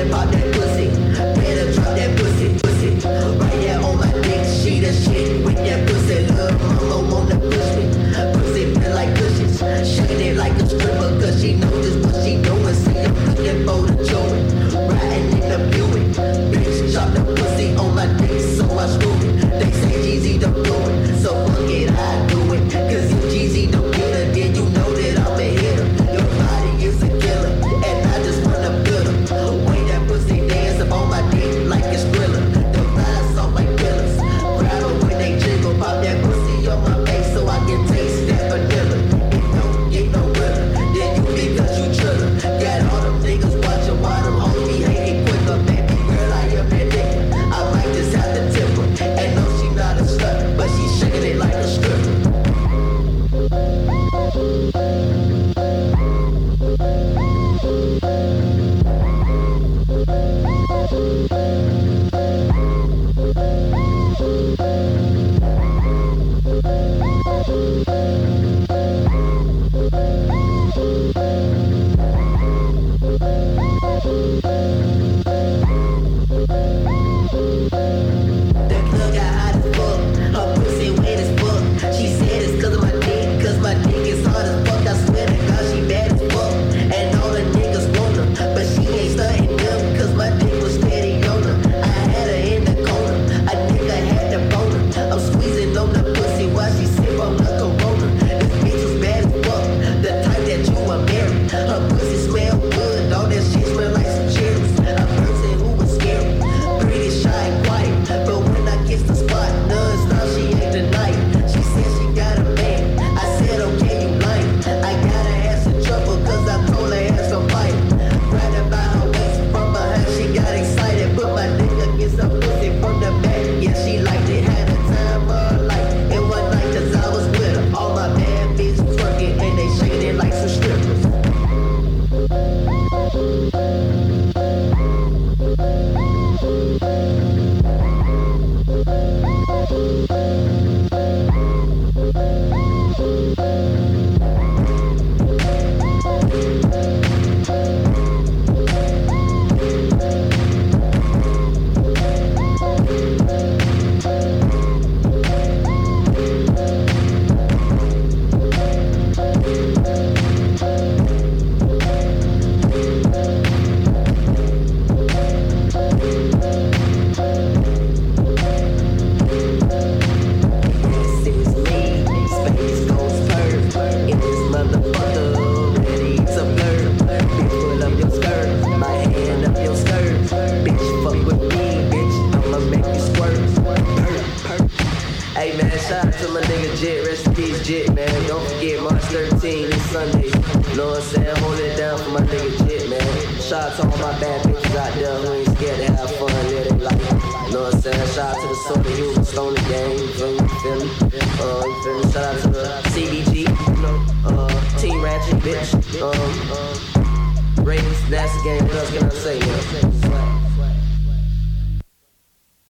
Jit, man. Don't forget March 13th, this Sunday. Know what I'm saying? Hold it down for my nigga Jit, man. Shout out to all my bad bitches out there who ain't scared to have fun, live their life. Know what I'm saying? Shout out to the Soda Youth, Stone the Gang, you feel me? You feel me? Shout out to the CBG, you know, Team Ratchet, bitch. Ravens, that's the game. What else can I say, man?